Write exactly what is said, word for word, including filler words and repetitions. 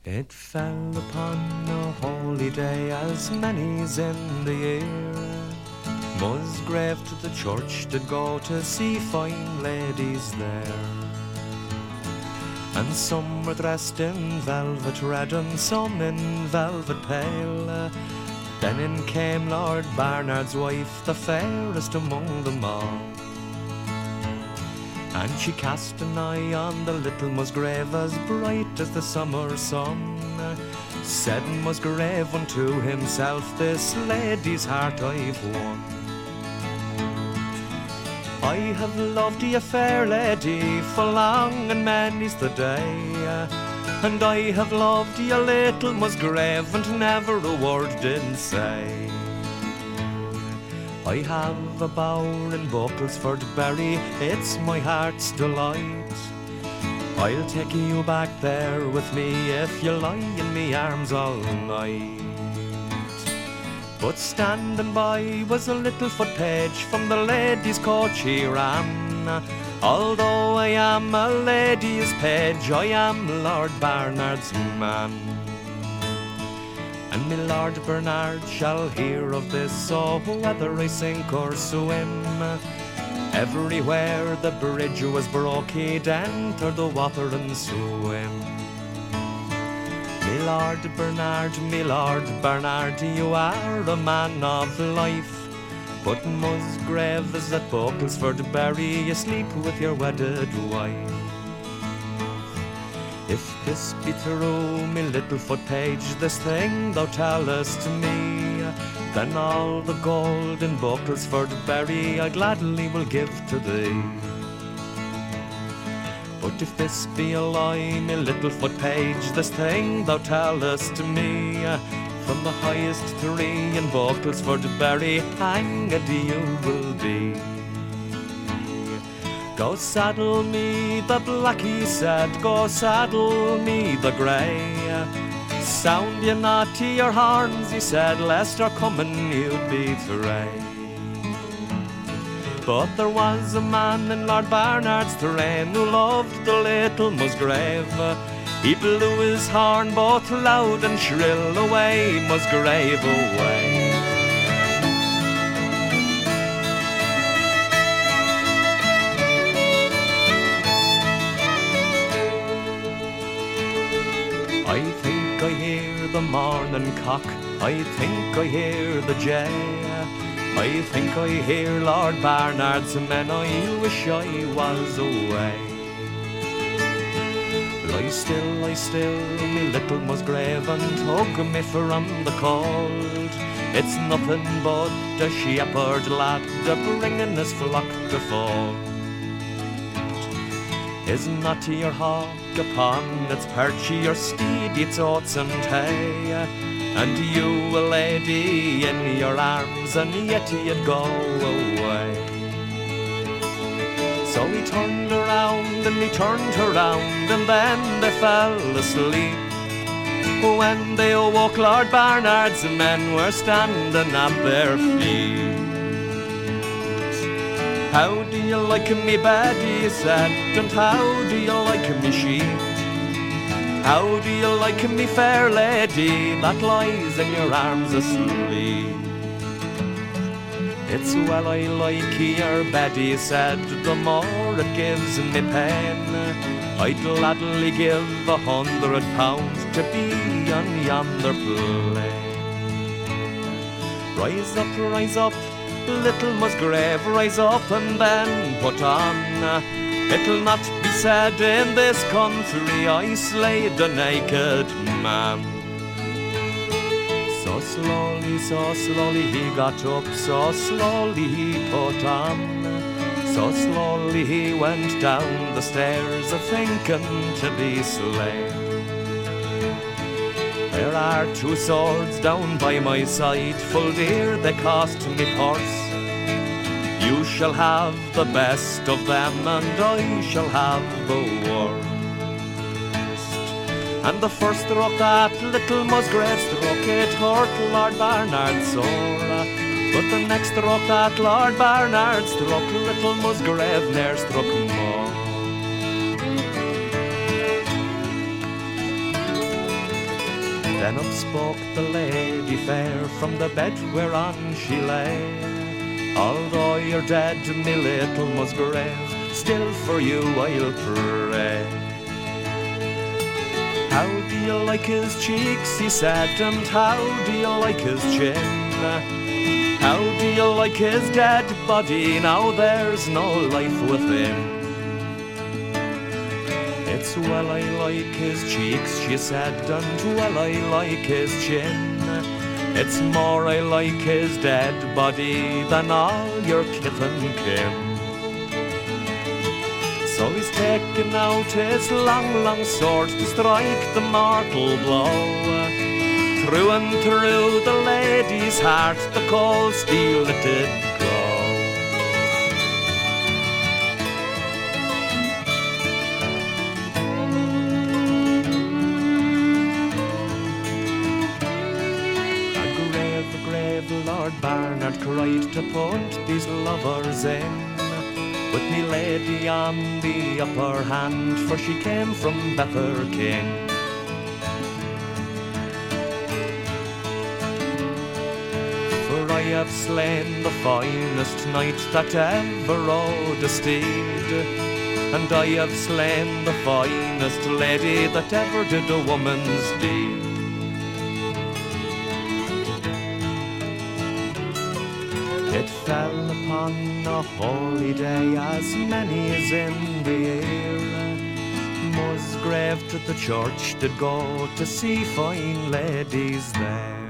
It fell upon a holy day, as many's in the year. Musgrave to the church did go to see fine ladies there. And some were dressed in velvet red and some in velvet pale. Then in came Lord Barnard's wife, the fairest among them all. And she cast an eye on the little Musgrave as bright as the summer sun. Said Musgrave unto himself, this lady's heart I've won. I have loved ye, fair lady, for long and many's the day. And I have loved ye, little Musgrave, and never a word did say. I have a bower in Bucklesford Bury, it's my heart's delight. I'll take you back there with me if you lie in me arms all night. But standing by was a little foot page from the lady's coach he ran. Although I am a lady's page, I am Lord Barnard's man. And me Lord Bernard shall hear of this, so whether I sink or swim, everywhere the bridge was broke, he'd enter the water and swim. Me Lord Bernard, me Lord Bernard, you are a man of life. But Musgrave is at Bucklesford Bury, you sleep with your wedded wife. If this be true, me little foot page, this thing thou tellest to me, then all the gold in Bucklesford Bury I gladly will give to thee. But if this be a lie, me little foot page, this thing thou tellest to me, from the highest tree in Bucklesford Bury hanged you will be. Go saddle me the black, he said, go saddle me the grey. Sound ye not to your horns, he said, lest our coming you'd betray. But there was a man in Lord Barnard's terrain who loved the little Musgrave. He blew his horn both loud and shrill, away Musgrave away. I think I hear the morning cock, I think I hear the jay, I think I hear Lord Barnard's men, I wish I was away. Lie still, lie still, me little Musgrave, and hug me from the cold. It's nothing but a shepherd lad a-bringing his flock to fold. Is not your hawk upon its perch, your steed its oats and hay, and you a lady in your arms, and yet you'd go away. So he turned around and he turned around, and then they fell asleep. When they awoke, Lord Barnard's men were standing at their feet. How do you like me bed, he said, and how do you like me sheet? How do you like me fair lady that lies in your arms asleep? It's well I like your bed, he said, the more it gives me pain. I'd gladly give a hundred pounds to be on yonder plain. Rise up, rise up, little Musgrave, rise up and then put on. It'll not be said in this country I slayed a naked man. So slowly, so slowly he got up, so slowly he put on. So slowly he went down the stairs, a-thinking to be slain. There are two swords down by my side, full dear they cost me purse. You shall have the best of them, and I shall have the worst. And the first stroke that little Musgrave struck, it hurt Lord Barnard sore. But the next stroke that Lord Barnard struck, little Musgrave ne'er struck more. Then up spoke the lady fair from the bed whereon she lay. Although you're dead, me little Musgrave, still for you I'll pray. How do you like his cheeks, he said, and how do you like his chin? How do you like his dead body, now there's no life within? It's well I like his cheeks, she said, and well I like his chin. It's more I like his dead body than all your kith and kin. So he's taken out his long, long sword to strike the mortal blow. Through and through the lady's heart, the cold steel it did go. A grave, a grave, Lord Barnard cried to put these lovers in, with me lady on the upper hand, for she came from Betherking. For I have slain the finest knight that ever rode a steed, and I have slain the finest lady that ever did a woman's deed. It fell upon a holy day, as many as in the year. Musgrave to the church did go to see fine ladies there.